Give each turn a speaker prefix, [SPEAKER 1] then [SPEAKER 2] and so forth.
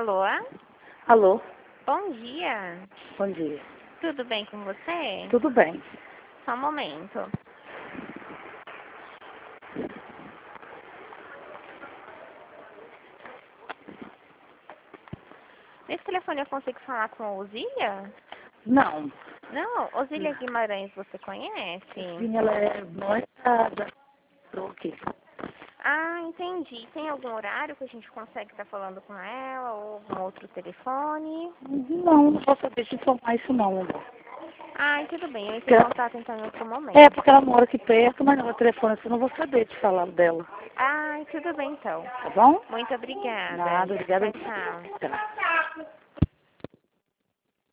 [SPEAKER 1] Alô?
[SPEAKER 2] Alô,
[SPEAKER 1] Bom dia.
[SPEAKER 2] bom dia.
[SPEAKER 1] Tudo bem com você?
[SPEAKER 2] Tudo bem.
[SPEAKER 1] Só um momento. Nesse telefone eu consigo falar com a Osília?
[SPEAKER 2] Não,
[SPEAKER 1] Não, Osília Guimarães você conhece?
[SPEAKER 2] sim, ela é mãe da Truque.
[SPEAKER 1] Ah, entendi. Tem algum horário que a gente consegue estar falando com ela ou algum outro telefone?
[SPEAKER 2] Não posso saber te informar isso não, amor.
[SPEAKER 1] Ah, tudo bem. Eu entro
[SPEAKER 2] Porque
[SPEAKER 1] em
[SPEAKER 2] ela-
[SPEAKER 1] contato então em outro momento.
[SPEAKER 2] É, porque ela mora aqui perto, mas no telefone assim, eu não vou saber te falar dela.
[SPEAKER 1] Ah, tudo bem então.
[SPEAKER 2] Tá bom?
[SPEAKER 1] Muito obrigada.
[SPEAKER 2] Nada, obrigada.
[SPEAKER 1] Tchau, tchau.
[SPEAKER 2] Tá.